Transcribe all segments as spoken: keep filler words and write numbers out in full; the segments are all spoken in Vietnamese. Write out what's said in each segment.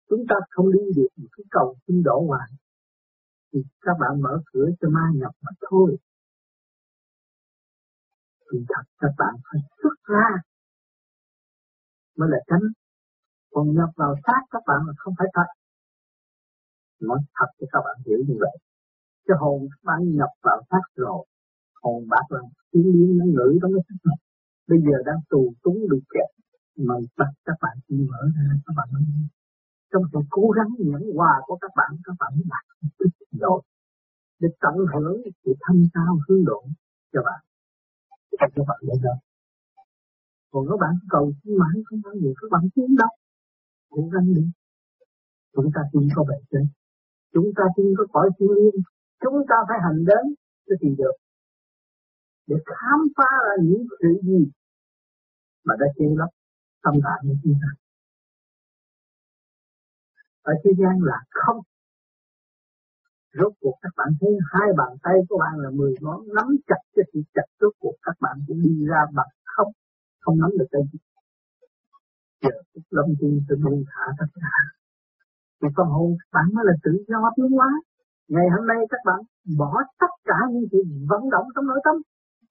chúng ta không đi được một cái cầu xin đổ hoài thì các bạn mở cửa cho ma nhập mà thôi. Thì thật các bạn phải xuất ra mới là tránh. Còn nhập vào xác các bạn là không phải thật. Nói thật cho các bạn hiểu như vậy. Cái hồn các bạn nhập vào xác rồi, hồn bác là tiếng liên nó ngữ trong cái xác này. Bây giờ đang tù túng bị kẹt, mà bắt các bạn chỉ mở ra, các bạn nói trong sự cố gắng nhẫn hòa của các bạn, các bạn mới đạt được rồi để tận hưởng sự thanh cao hướng độ cho bạn, cho các bạn bây giờ. Còn các bạn cầu xin mãi không bao giờ các bạn tiến đâu. Cố gắng đi. Chúng ta tin có bề trên, chúng ta tin có cõi thiên liêng, chúng ta phải hành đến cho thì được, để khám phá ra những sự gì mà đã che lấp tâm trạng của chúng ta. Ở thế gian là không. Rốt cuộc các bạn thấy hai bàn tay của bạn là mười ngón nắm chặt cho sự chặt, rốt cuộc các bạn cũng đi ra bằng không, không nắm được cái gì. Giờ cái lâm chung sự buông thả tất cả. Thì con hồn các bạn mới là tự do tiến hóa. Ngày hôm nay các bạn bỏ tất cả những sự vận động trong nội tâm,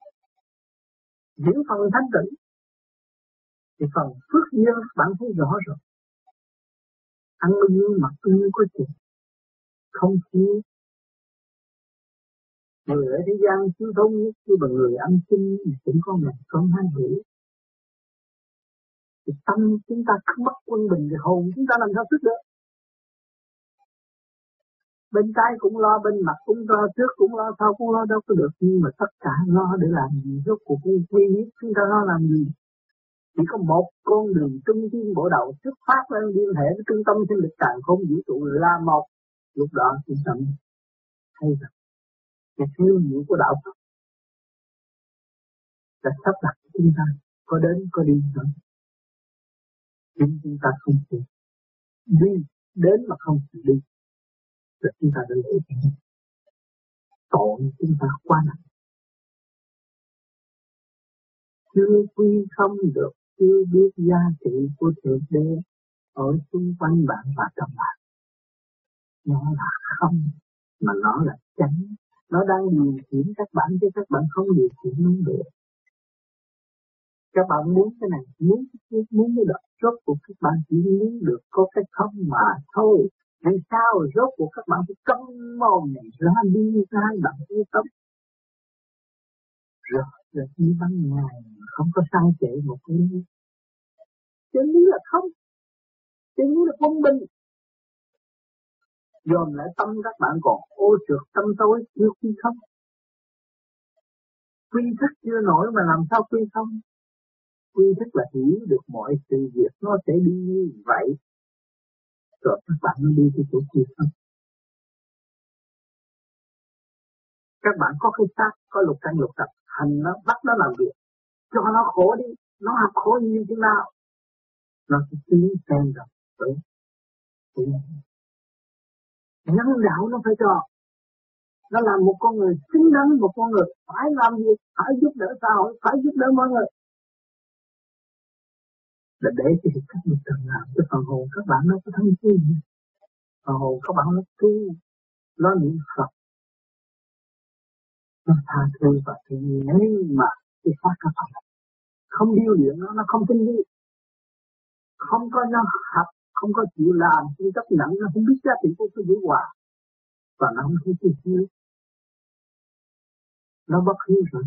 những phần thanh tịnh, thì phần phước duyên các bạn thấy rõ rồi. Ăn bao nhiêu mặc bao nhiêu có chừng, không thiếu. Người ở thế gian thiếu thốn nhất như bằng người ăn xin cũng có ngày con hai hữu. Thì tâm chúng ta không mất quân bình thì hồn chúng ta làm sao thức được. Bên trái cũng lo, bên mặt cũng lo, trước cũng lo, sau cũng lo, đâu có được. Nhưng mà tất cả lo để làm gì? Rốt cuộc quy hiếp chúng ta lo làm gì? Chỉ có một con đường trung tâm bộ đầu xuất phát lên liên hệ với trung tâm sinh lực càn khôn vũ trụ là một. Lúc đó chúng ta thấy rằng cái siêu diệu của đạo Phật đã sắp đặt chúng ta có đến có đi nữa. Nhưng chúng ta không chịu đi đến mà không chịu đi, rồi chúng ta đã lễ chịu. Tội chúng ta quá nặng, chưa quy không được, chưa biết giá trị của thượng đế ở xung quanh bạn và trong bạn. Nó là không, mà nó là chánh. Nó đang điều khiển các bạn chứ các bạn không điều khiển nó được. Các bạn muốn cái này, muốn cái kia, muốn cái đó, rốt cuộc các bạn chỉ muốn được có cái không mà thôi. Vì sao rốt cuộc các bạn phải câm mồm này ra đi ra đặng cái tâm. Rồi, rồi đi ban ngày không có sang trễ một cái lý. Chân lý là không. Chân lý là quân bình. Dồn lại tâm các bạn còn ô trượt tâm tối chưa quy không. Quy thức chưa nổi mà làm sao quy không. Quy thức là hiểu được mọi sự việc nó sẽ đi như vậy. Rồi các bạn mới đi tới chỗ quy không. Các bạn có cái xác, có lục căn lục trần, hành nó, bắt nó làm việc. Cho nó khổ đi, nó học khổ như thế nào. Nó sẽ tiến xem rồi. Đấy. Nhân đạo nó phải cho. Nó làm một con người xứng đáng, một con người phải làm việc, phải giúp đỡ xã hội, phải giúp đỡ mọi người. Là để cho các người cần làm cho phần hồn các bạn nó có thông tin. Phần hồn các bạn nó tu, nó niệm Phật, nó tha thứ và thương yêu. Nhưng mà cái phát các bạn không điêu luyện nó, nó không tin đi. Không có nó học, không có chịu làm, không chấp nhận, nó không biết giá trị của cái vũ hòa. Và nó không thấy cái hiếu. Nó bất hiếu rồi.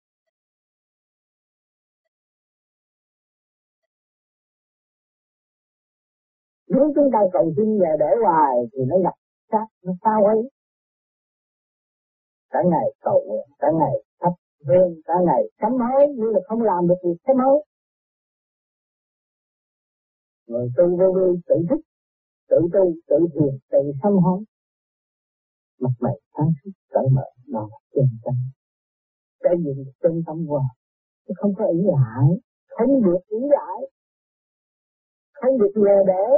Nếu chúng ta cầu xin về để hoài thì nó nhập sát, nó sao ấy. Cả ngày cầu nguyện, cả ngày thắp hương, cả ngày sám hối, nhưng mà không làm được việc sám hối. Người tu vô vi tự thức, tự tu, tự thiền, tự sám hối. Mặt mày sáng suốt, cởi mở, đó là chân tâm. Cái gì là chân tâm hòa, chứ không có ý lại, không được ý lại, không được nhờ đỡ.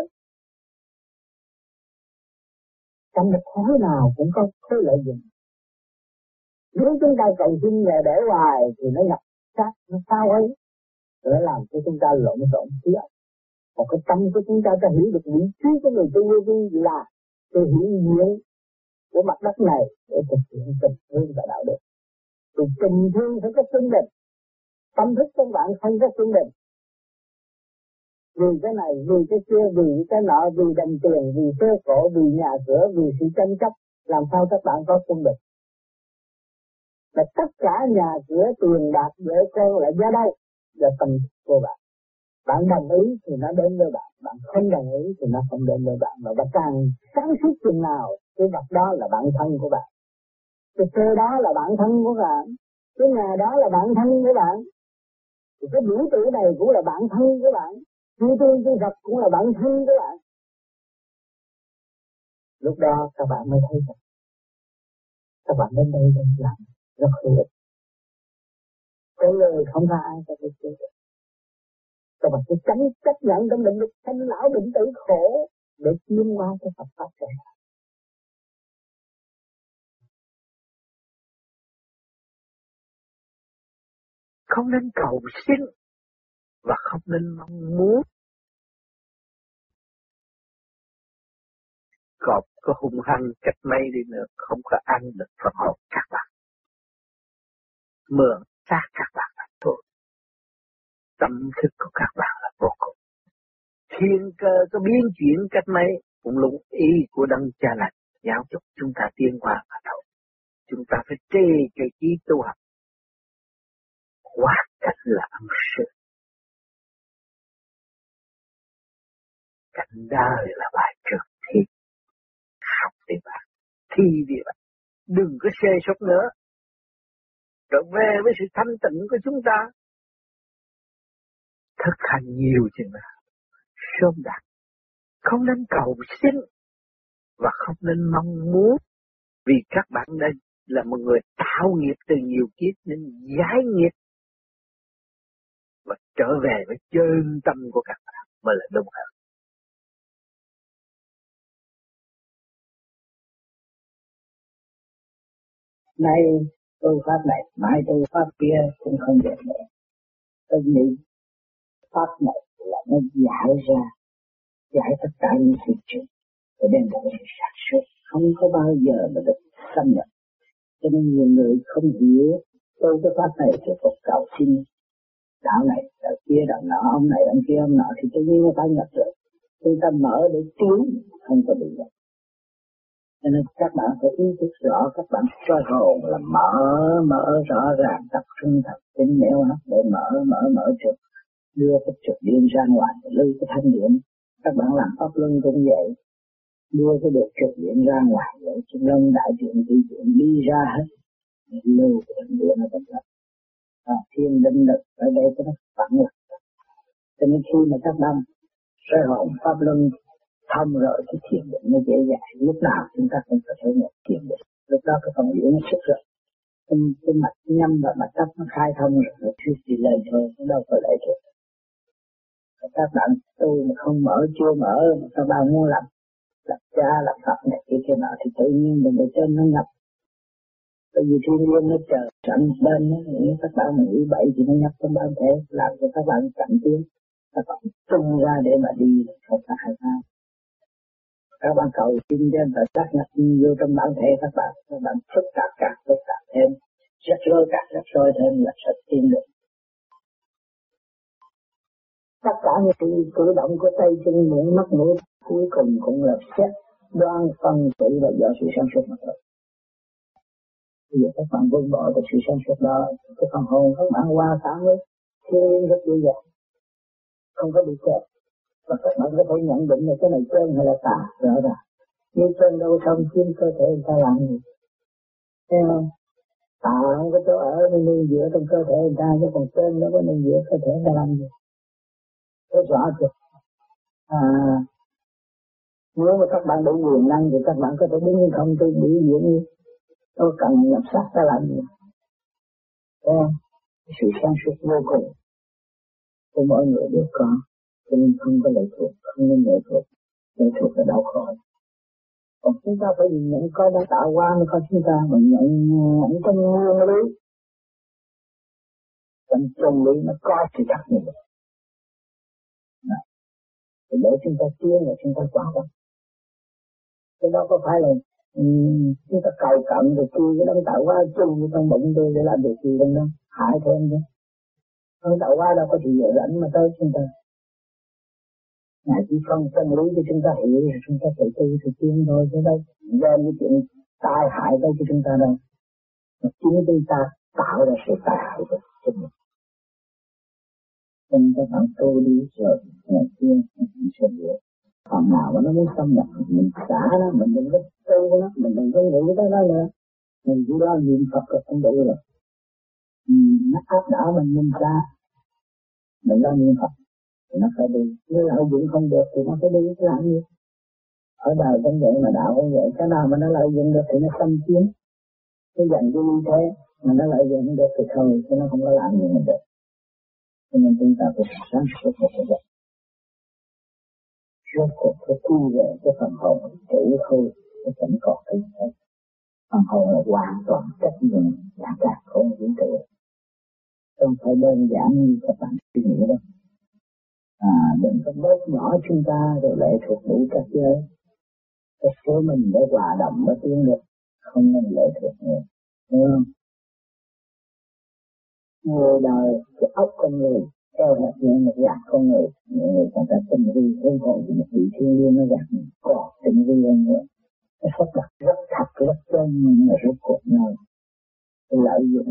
Trong một khối nào cũng có khối lợi dụng. Nếu chúng ta cầu xin nhờ để hoài thì nó nhập sát, nó sao ấy, nó làm cho chúng ta lộn xộn trí óc. Còn cái tâm của chúng ta ta hiểu được vị trí của người tu vô vi là sự hiện diện của mặt đất này để thực hiện tình thương và đạo đức. Thì tình thương phải có xưng định, tâm thức trong bạn không có xưng định. Vì cái này, vì cái kia, vì cái nọ, vì đồng tiền, vì xe cộ, vì nhà cửa, vì sự tranh chấp, làm sao các bạn có xưng định? Và tất cả nhà cửa, tiền bạc, vợ con là do đâu? Do tâm của bạn. Bạn đồng ý thì nó đến với bạn, bạn không đồng ý thì nó không đến với bạn. Và bạn càng sáng suốt chừng nào, cái vật đó là bạn thân của bạn. Cái xe đó là bạn thân của bạn. Cái nhà đó là bạn thân của bạn. Thì cái vũ trụ này cũng là bạn thân của bạn. Chư tiên chư Phật cũng là bạn thân của bạn. Lúc đó các bạn mới thấy rằng các bạn đến đây để làm rất hữu ích. Cái lời không có ai có thể chịu được. Các bạn phải tránh chấp nhận trong định lực sanh lão bệnh tử khổ để tiến qua cái Phật pháp này. Không nên cầu xin và không nên mong muốn. Còn có hung hăng cách mấy đi nữa không có ăn được phần hồn các bạn. Mượn xác các bạn là thôi. Tâm thức của các bạn là vô cùng. Thiên cơ có biến chuyển cách mấy cũng lũng ý của đấng cha lành giáo dục chúng ta tiến qua mà thôi. Chúng ta phải trê cái trí tu học. Quá cảnh là âm sư. Cảnh đời là bài trường thi. Học đi bạn. Thi đi bạn. Đừng có xê sốt nữa. Rồi về với sự thanh tịnh của chúng ta. Thực hành nhiều chừng nào. Sớm đạt. Không nên cầu xin. Và không nên mong muốn. Vì các bạn đây là một người tạo nghiệp từ nhiều kiếp nên giải nghiệp. Và trở về với chân tâm của các bạn mới là đúng hơn. Nay tu pháp này, mai tu pháp kia cũng không được nữa. Tôi nghĩ pháp này là nó giải ra, giải tất cả những sự chuyện để đem lại sự sản xuất, không có bao giờ mà được xâm nhập. Cho nên nhiều người không hiểu tôi cái pháp này thì phục cầu xin đạo này, đạo kia, đạo nọ, ông này, ông kia, ông nọ thì tự nhiên nó phải nhập rồi. Chúng ta mở để tiến, không có bị nhập. Cho nên các bạn phải ý thức rõ, các bạn soi hồn là mở, mở rõ ràng, tập trung thật tính nẻo hấp để mở, mở, mở trực, đưa cái trực điện ra ngoài, lưu cái thanh điện. Các bạn làm pháp luân cũng vậy, đưa cái được trực điện ra ngoài, để trung lân đại điện, thị điện đi ra hết, lưu cái thanh điện ở trong đó. À, thiên định lực ở đây có nó phản lực. Cho nên khi mà các bạn soi hồn pháp luân thông rồi cái thiền định nó dễ dàng, lúc nào chúng ta cũng có thể nhập thiền định. Lúc đó cái phần điển nó xuất rồi, cái, cái mạch nhâm và mạch tắc nó khai thông rồi, rồi cứ chỉ lên thôi, nó đâu có lệ thuộc. Các bạn tu mà không mở, chưa mở, mà các bạn muốn làm lập cha, lập Phật này kia kia nọ thì tự nhiên mình ở trên nó nhập. Bởi vì thiên nhiên nó chờ sẵn bên nó, các bạn mình nghĩ bậy thì nó nhập trong bản thể, làm cho các bạn cạnh tiến, các bạn tung ra để mà đi, không phải hay sao. Các bạn cầu xin trên và xác nhập vô trong bản thể các bạn, các bạn phức tạp càng phức tạp thêm, rắc rối càng rắc rối thêm là sẽ tiến được. Tất cả những cử động của tay chân miệng mắt mũi cuối cùng cũng là xét đoan phân tử là do sự sản xuất mà thôi. Bây giờ các bạn buông bỏ được sự sản xuất đó, cái phần hồn các bạn qua xã với thiên nhiên rất dễ dàng, không có bị kẹt. Và các bạn có thể nhận định là cái này chân hay là tà rõ ràng. Nhưng chân đâu trong chiếm cơ thể người ta làm gì? Thấy không? Tà không có chỗ ở nên nuôi dưỡng trong cơ thể người ta, chứ còn chân nó có nuôi dưỡng cơ thể người ta làm gì? Thấy rõ chưa? À, nếu mà các bạn đủ quyền năng thì các bạn có thể đứng như không tôi biểu diễn đi. Tôi cần nhập sát ta làm gì? Thấy không? Sự sáng suốt vô cùng của mỗi người đều có. Cho nên không có lệ thuộc, không nên lệ thuộc. Lệ thuộc là đau khổ. Còn chúng ta phải nhìn nhận coi đã tạo qua mới có chúng ta, mình nhận nhận trong nguyên lý. Trong chân lý nó có sự thật như vậy. thì để chúng ta tiến và chúng ta quá đó. Cái đó có phải là um, chúng ta cầu cận rồi kêu cái đấng tạo hóa chung trong bụng tôi để làm việc gì đâu, hại thêm chứ. Đấng tạo hóa đâu có gì dễ lãnh mà tới chúng ta. Ngài chỉ phân chân lý cho chúng ta hiểu rồi chúng ta tự tu tự tiến thôi, chứ đâu do những chuyện tai hại tới cho chúng ta đâu. Mà chính chúng ta tạo ra sự tai hại cho chúng mình. Nên các bạn tu đi rồi ngày kia mình sẽ hiểu. Phần nào mà nó muốn xâm nhập mình xả nó, mình đừng có tu nó, mình đừng có nghĩ tới nó nữa. Mình chỉ lo niệm Phật là không đủ rồi. Nó áp đảo mình nhìn ra, mình lo niệm Phật thì nó phải đi. Nếu lợi dụng không được thì nó phải đi cái làm gì? Ở đời cũng vậy mà đạo cũng vậy, cái nào mà nó lợi dụng được thì nó xâm chiếm. Cái dành cái như thế mà nó lợi dụng được thì thôi, chứ nó không có làm gì mình được. Cho nên chúng ta phải sáng suốt một cái vật. Rốt cuộc phải quy về cái phần hồn chủ thôi, cái chẳng còn cái gì. Phần hồn là hoàn toàn trách nhiệm cả cả không vũ trụ. Không phải đơn giản như các bạn suy nghĩ đâu. À, đừng có bớt nhỏ chúng ta rồi lệ thuộc đủ các giới. Cái số mình để hòa đồng mới tiến được, không nên lệ thuộc nữa. Đúng không? Người đời cái óc con người theo hẹp như một dạng con người, những người còn ta tình vi hơn còn một vị thiên liêng nó dạng còn tình vi hơn nữa. Nó sắp đặt rất thật rất chân nhưng mà rốt cuộc nhau lợi dụng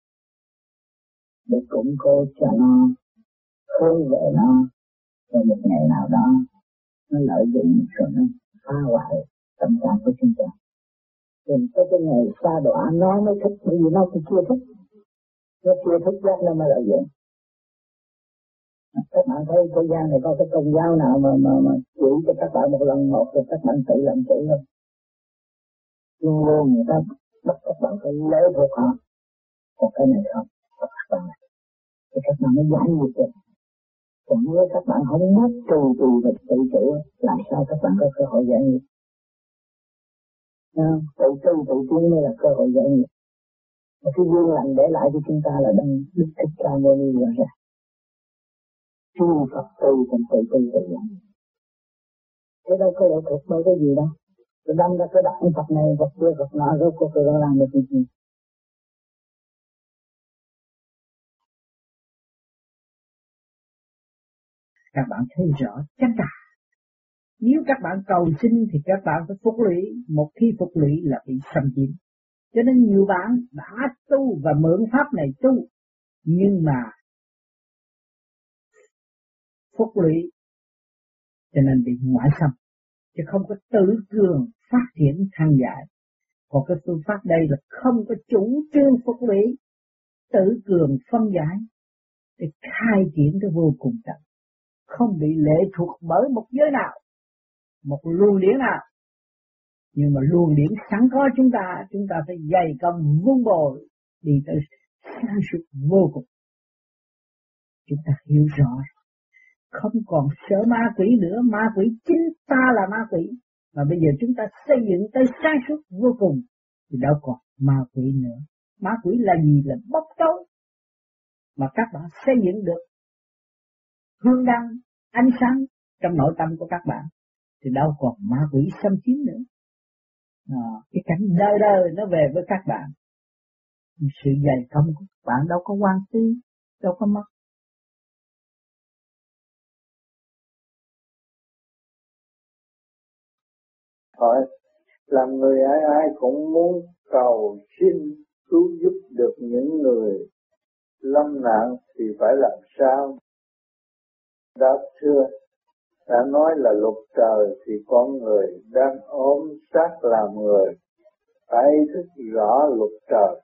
để củng cố cho nó, hướng về nó, rồi một ngày nào đó nó lợi dụng rồi nó phá hoại tâm trạng của chúng ta. Thì tới cái ngày xa đọa nó mới thích, bởi vì nó cũng chưa thích, nó chưa thích giác nó mới lợi dụng. Các bạn thấy thế gian này có cái tôn giáo nào mà mà mà chỉ cho các bạn một lần một rồi các bạn tự làm chủ không? Luôn luôn người ta bắt các bạn phải lễ thuộc họ, còn cái này không, các bạn này thì các bạn mới giải nghiệp được. Còn nếu các bạn không biết trù trù và tự chủ, làm sao các bạn có cơ hội giải nghiệp? Tự tu tự tiến mới là cơ hội giải nghiệp. Một cái duyên lành để lại cho chúng ta là đấng Đức Thích Ca Mâu Ni rõ ràng. Chư Phật tu cũng tự tu tự giải. Thế đâu có lệ thuộc bởi cái gì đâu. Tôi đâm ra cái đạo Phật này, Phật kia, Phật nọ, rốt cuộc tôi làm được cái gì? Các bạn thấy rõ chắc cả. Nếu các bạn cầu xin thì các bạn phải phục lũy, một khi phục lũy là bị xâm chiếm. Cho nên nhiều bạn đã tu và mượn pháp này tu, nhưng mà phục lũy cho nên bị ngoại xâm, chứ không có tự cường phát triển thăng giải. Còn cái phương pháp đây là không có chủ trương phục lũy, tự cường phân giải để khai triển cái vô cùng tận, không bị lệ thuộc bởi một giới nào, một luồng điển nào. Nhưng mà luồng điển sẵn có chúng ta, chúng ta phải dày công vun bồi đi tới sáng suốt vô cùng. Chúng ta hiểu rõ, không còn sợ ma quỷ nữa, ma quỷ chính ta là ma quỷ. Mà bây giờ chúng ta xây dựng tới sáng suốt vô cùng thì đâu còn ma quỷ nữa. Ma quỷ là gì? Là bốc tối. Mà các bạn xây dựng được hương đăng, ánh sáng trong nội tâm của các bạn thì đâu còn ma quỷ xâm chiếm nữa. À, cái cảnh đời đời nó về với các bạn. Sự dày công của các bạn đâu có quan phí, đâu có mất. Hỏi, làm người ai ai cũng muốn cầu xin cứu giúp được những người lâm nạn thì phải làm sao? Đáp thưa, đã nói là luật trời thì con người đang ốm xác làm người, phải ý thức rõ luật trời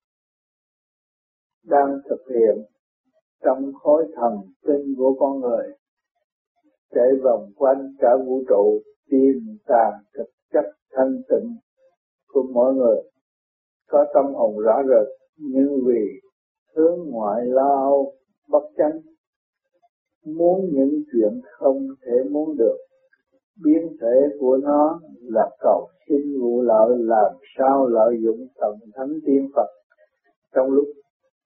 đang thực hiện trong khối thần kinh của con người, chạy vòng quanh cả vũ trụ tìm tàng thực chất thanh tịnh của mỗi người, có tâm hồn rõ rệt, nhưng vì hướng ngoại lo âu bất chánh, muốn những chuyện không thể muốn được. Biến thể của nó là cầu xin vụ lợi, làm sao lợi dụng thần thánh tiên Phật trong lúc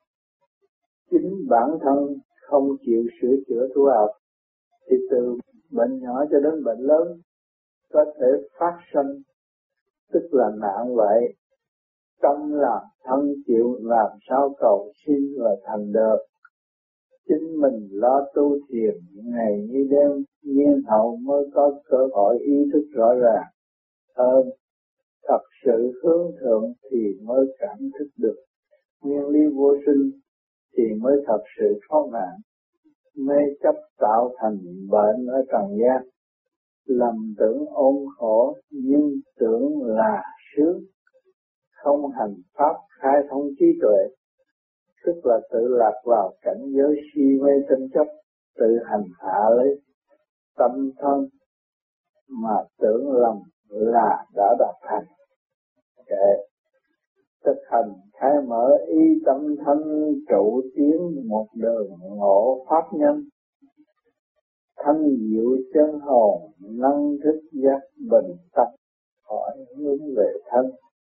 chính bản thân không chịu sửa chữa tu học, thì từ bệnh nhỏ cho đến bệnh lớn có thể phát sinh, tức là nạn vậy. Tâm làm thân chịu làm sao cầu xin và thành được. Chính mình lo tu thiền ngày như đêm, nhiên hậu mới có cơ hội ý thức rõ ràng hơn. Thật sự hướng thượng thì mới cảm thức được nguyên lý vô sinh, thì mới thật sự thoát nạn. Mê chấp tạo thành bệnh ở trần gian, lầm tưởng ôm khổ nhưng tưởng là sướng. Không hành pháp khai thông trí tuệ, tức là tự lạc vào cảnh giới si mê tinh chấp, tự hành hạ lấy tâm thân mà tưởng lầm là đã đạt thành. Kệ thực hành khai mở ý tâm thân trụ tiến một đường ngộ pháp nhân, thanh diệu chân hồn năng thức giác bình tâm khỏi hướng về thân.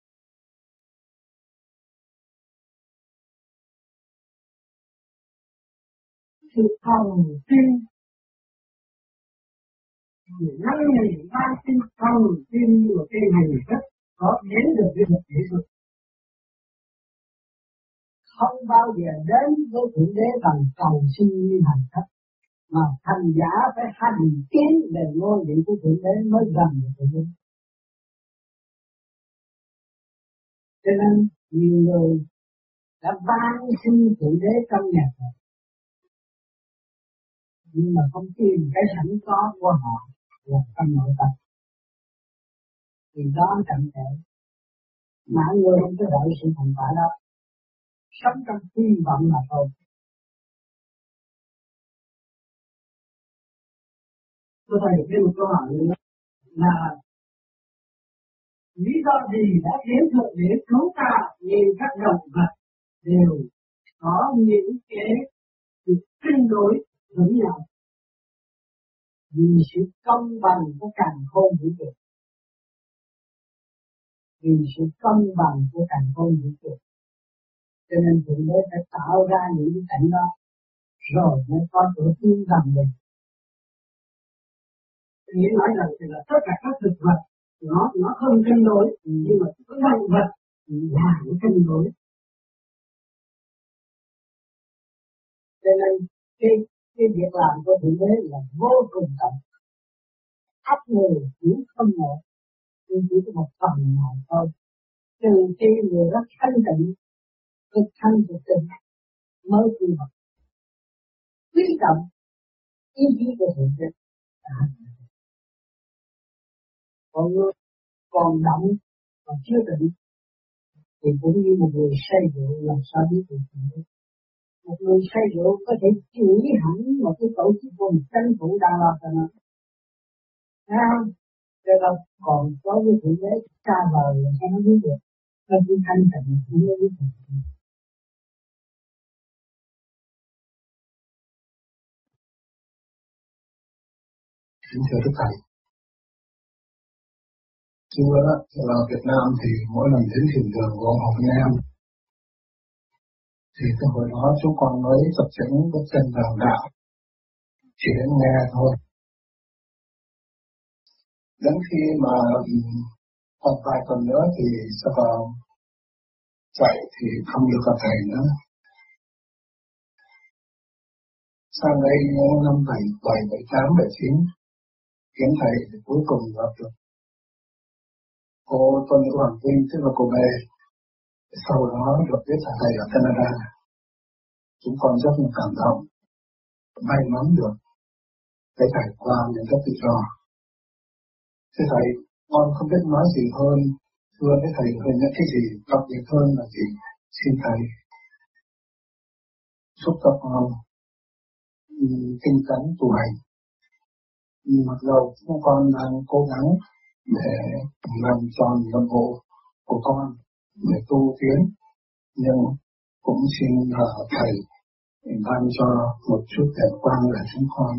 Sự thần tin, năm ngày ba tin thần tin như một cái hành thức có đến được với một kỹ thuật. Không bao giờ đến với Thượng Đế bằng cầu xin như hành thức, mà thành giả phải hành tiến về ngôi vị của Thượng Đế mới gần được Thượng Đế. Cho nên nhiều người đã van xin Thượng Đế trong nhà Phật, nhưng mà không tìm cái sẵn có của họ là trong nội tâm. Thì đó chậm trễ, mà người không có đợi sự thành quả đó, sống trong hy vọng là thôi. Tôi thầy được một câu hỏi nữa là lý do gì đã khiến Thượng Đế cứu ta nhìn các động vật đều có những cái sự cân đối với nhau, vì sự công bằng của càn khôn vũ trụ, vì sự công bằng của càn khôn vũ trụ, cho nên Thượng Đế phải tạo ra những cái cảnh đó rồi mới có chỗ tiến gần mình. Nghĩa nói rằng thì là tất cả các thực vật nó nó không cân đối, nhưng mà các động vật là nó cân đối. Cho nên cái cái việc làm của Thượng Đế là vô cùng tận, áp người cũng không nổi, nhưng chỉ có một phần nào thôi. Trừ khi người rất thanh tịnh, thực thanh thực tịnh mới phù hợp, quý trọng ý chí của Thượng Đế. À, còn người còn động còn chưa định thì cũng như một người say rượu làm sao biết được Thượng Đế. Một người say rượu có thể chửi hẳn một cái tổ chức của một chính phủ đang lo cho nó. Thấy không? Cho nên còn có cái Thượng Đế xa vời là sao nó biết được. Nó chỉ thanh tịnh không có biết được. Kính thưa Đức Thầy, xưa là Việt Nam thì mỗi lần đến thiền đường của ông Học Nam thì cái hồi đó chúng con mới tập chỉnh bước chân vào đạo, chỉ đến nghe thôi. Đến khi mà còn vài tuần nữa thì sẽ vào chạy thì không được gặp thầy nữa. Sang đây năm bảy bảy bảy tám bảy chín kiếm thầy thì cuối cùng gặp được cô Tôn Nữ Hoàng Vinh, tức là cô B. Sau đó được biết là thầy ở Canada. Chúng con rất là cảm động, may mắn được cái thầy qua những cái tự do. Thưa thầy, con không biết nói gì hơn, thưa với thầy về những cái gì đặc biệt hơn là gì, xin thầy giúp cho con tinh tấn tu hành. Mặc dù chúng con đang cố gắng để làm tròn nhiệm vụ của con để tu tiến, nhưng cũng xin nhờ thầy ban cho một chút đẹp quang để chúng con.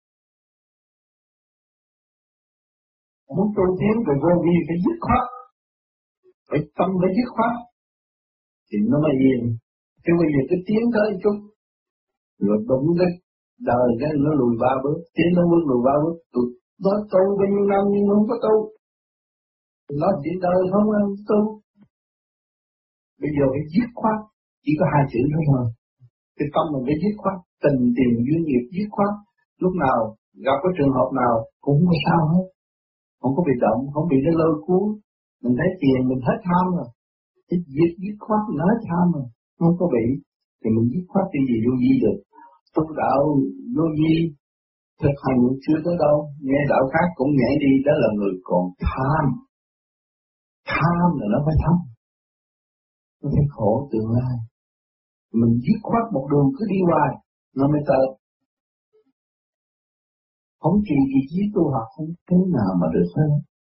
Muốn tu tiến về vô vi phải dứt khoát, phải tâm phải dứt khoát thì nó mới yên. Chứ bây giờ cứ tiến tới chút rồi đụng đến đời cái nó lùi ba bước, tiến nó bước lùi ba bước, tụi nó tu bao nhiêu năm nhưng không có tu, nó chỉ đời không có tu. Bây giờ phải dứt khoát, chỉ có hai chữ thôi mà. Cái tâm mình phải dứt khoát, tình tiền duyên nghiệp dứt khoát. Lúc nào gặp cái trường hợp nào cũng không có sao hết, không có bị động, không bị nó lôi cuốn. Mình thấy tiền mình hết tham rồi, cái dứt dứt khoát mình hết tham rồi, không có bị, thì mình dứt khoát cái gì vô vi được. Tu đạo vô vi thực hành chưa tới đâu, nghe đạo khác cũng nhảy đi, đó là người còn tham. Tham là nó phải thấm, nó phải khổ tương lai. Mình dứt khoát một đường cứ đi hoài, nó mới tới. Không chỉ gì chí tu học không thế nào mà được hơn.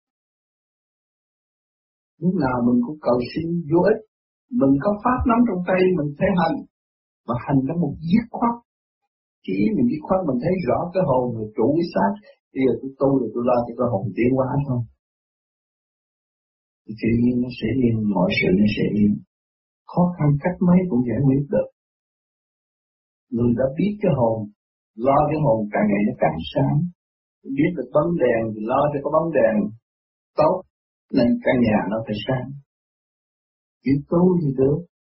Lúc nào mình cũng cầu xin vô ích, mình có pháp nắm trong tay mình phải hành, mà hành trong một dứt khoát. Chỉ mình dứt khoát mình thấy rõ cái hồn người chủ cái xác, bây giờ tôi tu rồi tôi lo cho cái hồn tiến hóa thôi. Thì tự nhiên nó sẽ yên, mọi sự nó sẽ yên. Khó khăn cách mấy cũng giải quyết được. Người đã biết cái hồn, lo cái hồn càng ngày nó càng sáng. Biết được bóng đèn thì lo cho có bóng đèn tốt, nên căn nhà nó phải sáng. Chỉ tu thì được.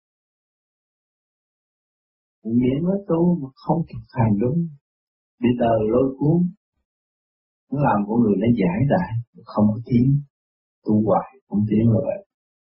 Miễn nói tu mà không thực hành đúng, bị đời lôi cuốn, nó làm của người nó giải đại, không có tiến, tu hoài không tiến là vậy.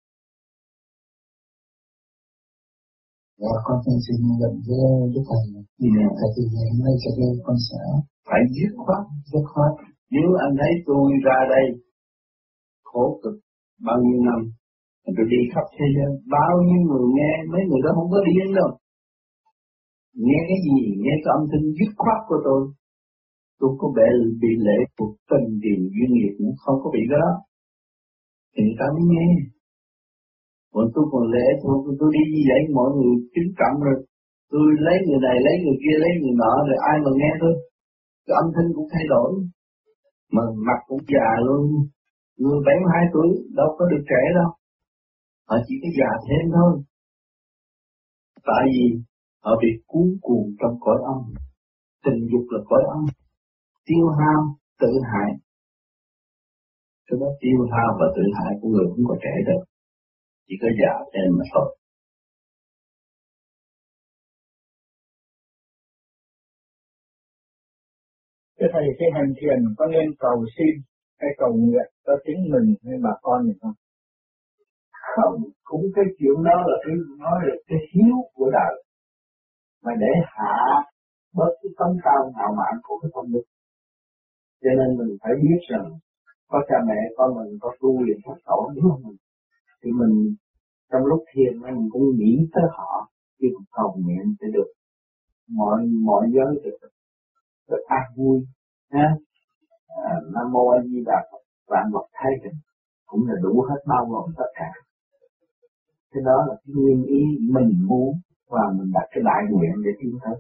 Dạ, con xin nhận với Đức Thầy. Yeah. Thầy thì ngày hôm nay cho nên con sẽ phải dứt khoát, dứt khoát. Nếu anh thấy tôi ra đây khổ cực bao nhiêu năm, tôi đi khắp thế giới, bao nhiêu người nghe, mấy người đó không có điên đâu. Nghe cái gì, nghe cái âm thanh dứt khoát của tôi, tôi có bị bị lệ thuộc tình tiền duyên nghiệp cũng không có bị cái đó, thì người ta mới nghe. Còn tôi còn lệ thuộc, tôi đi như vậy mọi người kính trọng rồi, tôi lấy người này, lấy người kia, lấy người nọ, rồi ai mà nghe tôi, cái âm thanh cũng thay đổi, mà mặt cũng già luôn, người bảy mươi hai tuổi đâu có được trẻ đâu, họ chỉ có già thêm thôi. Tại vì họ bị cuốn cuồng trong cõi âm, tình dục là cõi âm, tiêu hao, tự hại. Cái đó tiêu hao và tự hại của người không có trẻ được, chỉ có già thêm mà thôi. Cái thầy khi hành thiền có nên cầu xin hay cầu nguyện cho chính mình hay bà con mình không? Không, cũng cái chuyện đó là cái nói là cái hiếu của đời, mà để hạ bớt cái tấm cao ngạo mạn của cái tâm đức. Cho nên mình phải biết rằng có cha mẹ con mình có tu luyện thoát khổ, đúng không mình? Thì mình trong lúc thiền mình cũng nghĩ tới họ, khi cầu nguyện sẽ được mọi mọi giới được được an vui, ha. À, Nam mô A Di Đà Phật, vạn vật thay hình cũng là đủ hết, bao gồm tất cả. Cái đó là cái nguyên ý mình muốn, và mình đặt cái đại nguyện để tiến tới.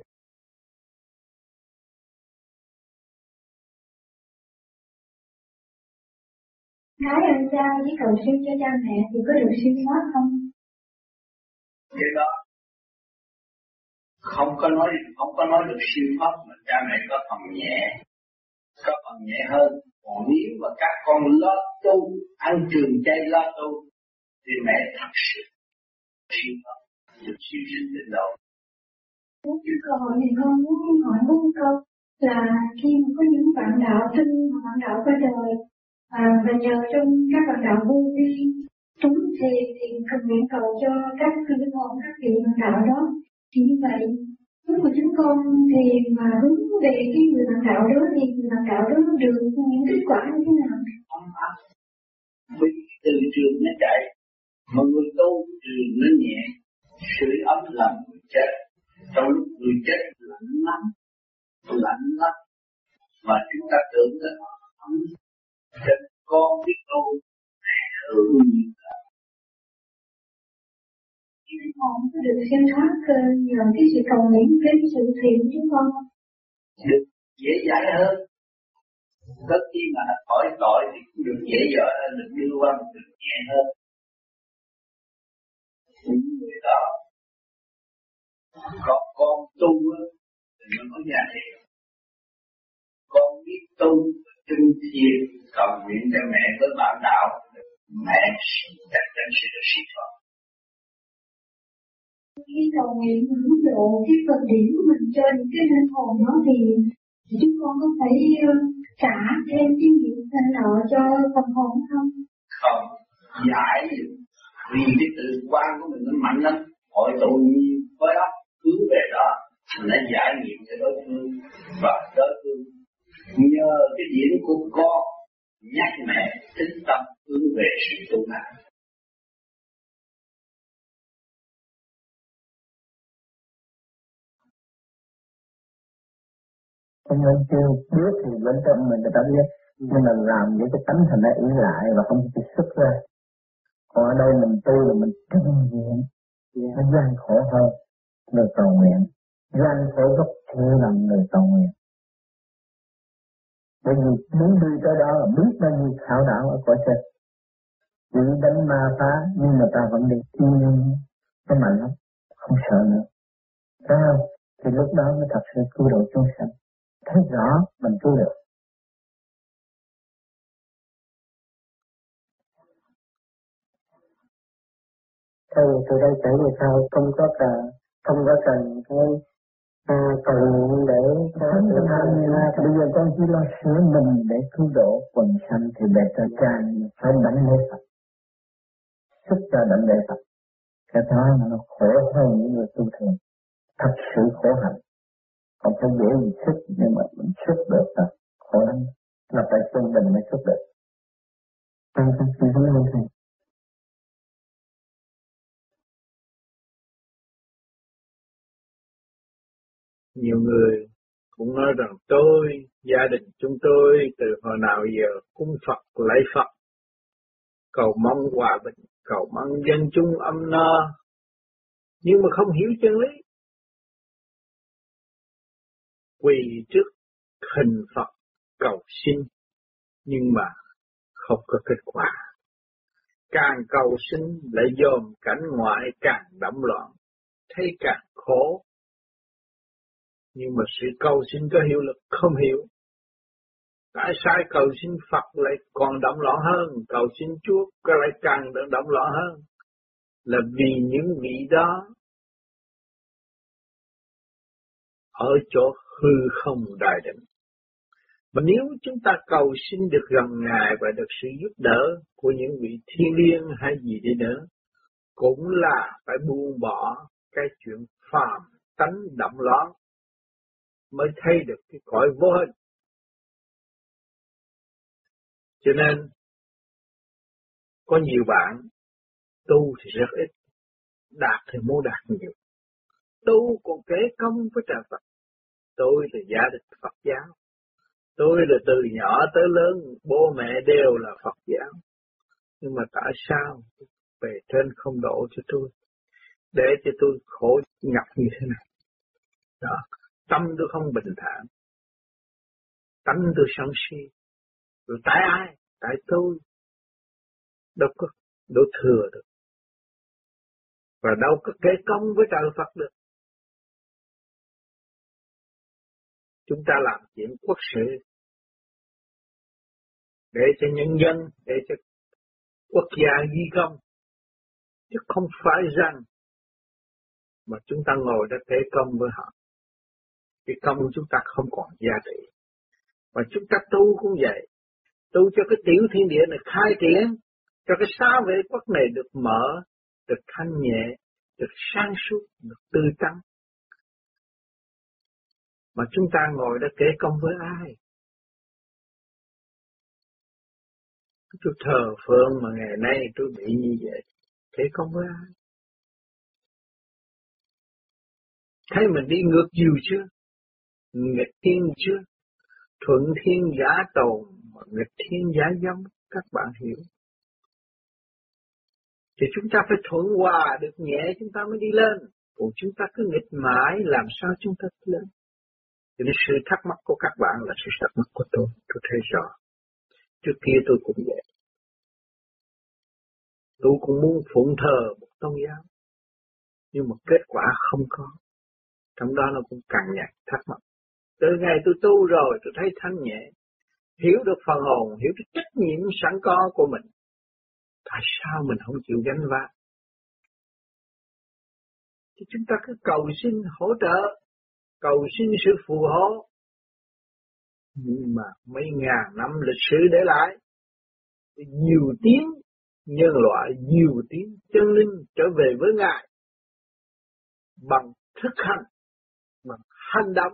Nói ăn cha với cầu siêu cho cha mẹ thì có được siêu thoát không? Cái đó không có nói không có nói được siêu thoát, mà cha mẹ có phần nhẹ, có phần nhẹ hơn. Còn nếu mà các con lo tu, ăn trường chay lo tu, thì mẹ thật sự siêu thoát, được siêu sinh đến đâu. Cái câu hỏi này con muốn hỏi một câu là khi mà có những bạn đạo tin bạn đạo qua đời, à, và nhờ trong các bạn đạo vô vi trúng thiền thì cần nguyện cầu cho các linh hồn các vị bạn đạo đó, thì như vậy lúc mà chúng con thiền mà hướng về cái người bạn đạo đó thì người bạn đạo đó được những kết quả như thế nào? Vì từ trường nó chạy, mà người tu trường nó nhẹ, sưởi ấm làm người chết. Trong lúc người chết lạnh lắm, lạnh lắm, mà chúng ta tưởng là ấm. Cho con biết tu, mẹ hưởng nhiều lắm. Chúng con có được siêu thoát nhờ cái sự cầu nguyện với cái sự thiện của chúng con. Được dễ dãi hơn. Tất khi mà khỏi tội thì cũng được dễ dãi hơn, được đưa qua một được nhẹ hơn. Những người đó, còn con tu thì nó có giá trị. Con biết tu tinh thiền cầu nguyện cho mẹ với bạn đạo, mẹ chắc chắn sẽ được siêu thoát. Khi cầu nguyện mình mức độ cái phần điểm của mình cho những cái linh hồn đó thì chúng con có phải trả thêm cái nghiệp thanh nợ cho phần hồn không? Không, giải vì cái tự quan của mình nó mạnh lắm, hội tụ nhiều với óc hướng về đó, mình đã giải nghiệm cho đối phương và đối phương nhờ cái điểm của con nhắc mẹ tính tâm hướng về sự tu hành. Cho nên kêu biết thì bên trong mình người ta biết, nhưng mà làm những cái tánh thành nó ý lại và không có xuất ra. Còn ở đây mình tu là mình trưng diện, nó gian khổ hơn người cầu nguyện, gian khổ gấp triệu lần người cầu nguyện. Bởi vì muốn đi tới đó là biết bao nhiêu khảo đảo ở cõi trên, chỉ đánh ma phá nhưng mà ta vẫn đi yêu cái mạnh lắm, không sợ nữa. Thấy không? Thì lúc đó mới thật sự cứu độ chúng sanh. Thấy rõ mình cứu được. Thầy từ đây kể về sau không có cần không có cần cái à, cầu nguyện để không có bây giờ con chỉ lo sửa mình để cứu độ quần sanh thì để cho cha phải đảnh lễ Phật, sức cho đảnh lễ Phật. Cái đó nó khổ hơn những người tu thường, thật sự khổ hạnh. Không phải dễ gì sức nhưng mà mình sức được là khổ lắm, là phải trung bình mới sức được. Con xin xin cảm ơn thầy. Nhiều người cũng nói rằng tôi, gia đình chúng tôi từ hồi nào giờ cúng Phật, lạy Phật, cầu mong hòa bình, cầu mong dân chúng ấm no, nhưng mà không hiểu chân lý. Quỳ trước hình Phật cầu xin, nhưng mà không có kết quả. Càng cầu xin lại dòm cảnh ngoại càng đẫm loạn, thấy càng khổ. Nhưng mà sự cầu xin có hiệu lực không hiểu. Tại sao cầu xin Phật lại còn động loạn hơn, cầu xin Chúa lại càng động loạn hơn? Là vì những vị đó ở chỗ hư không đại định. Mà nếu chúng ta cầu xin được gần Ngài và được sự giúp đỡ của những vị thiên liêng hay gì đi nữa, cũng là phải buông bỏ cái chuyện phàm tánh động loạn mới thấy được cái cõi vô hình. Cho nên có nhiều bạn tu thì rất ít, đạt thì muốn đạt nhiều. Tu còn kể công với trời Phật. Tôi là gia đình Phật giáo. Tôi là từ nhỏ tới lớn, bố mẹ đều là Phật giáo. Nhưng mà tại sao về trên không độ cho tôi, để cho tôi khổ nhọc như thế này? Đó. Tâm tôi không bình thản, tánh tôi sân si. Rồi tại ai? Tại tôi. Đâu có đổ thừa được. Và đâu có kể công với trời Phật được. Chúng ta làm chuyện quốc sự để cho nhân dân, để cho quốc gia ghi công, chứ không phải rằng mà chúng ta ngồi đó kể công với họ. Cái công của chúng ta không còn giá trị. Và chúng ta tu cũng vậy, tu cho cái tiểu thiên địa này khai triển, cho cái xá vệ quốc này được mở, được thanh nhẹ, được sáng suốt, được tươi tắn. Mà chúng ta ngồi đó kể công với ai? Tôi thờ phượng mà ngày nay tôi bị như vậy, kể công với ai? Thấy mình đi ngược chiều chưa? Nghịch thiên chưa? Thuận thiên giả tồn, mà nghịch thiên giả giống, các bạn hiểu. Thì chúng ta phải thuận hòa được nhẹ chúng ta mới đi lên. Còn chúng ta cứ nghịch mãi, làm sao chúng ta đi lên? Cho nên sự thắc mắc của các bạn là sự thắc mắc của tôi, tôi thấy rõ. Trước kia tôi cũng vậy. Tôi cũng muốn phụng thờ một tôn giáo, nhưng mà kết quả không có. Trong đó nó cũng càng nhạt thắc mắc. Từ ngày tôi tu rồi tôi thấy thanh nhẹ, hiểu được phần hồn, hiểu được trách nhiệm sẵn có của mình. Tại sao mình không chịu gánh vác? Thì chúng ta cứ cầu xin hỗ trợ, cầu xin sự phù hộ. Nhưng mà mấy ngàn năm lịch sử để lại, nhiều tiếng nhân loại, nhiều tiếng chân linh trở về với Ngài bằng thực hành, bằng hành động,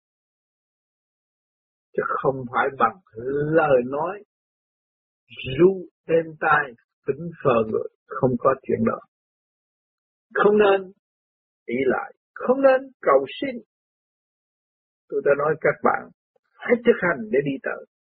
chứ không phải bằng lời nói ru êm tai vĩnh phờ người. Không có chuyện đó. Không nên ý lại, không nên cầu xin. Tôi đã nói các bạn hãy thực hành để đi tới.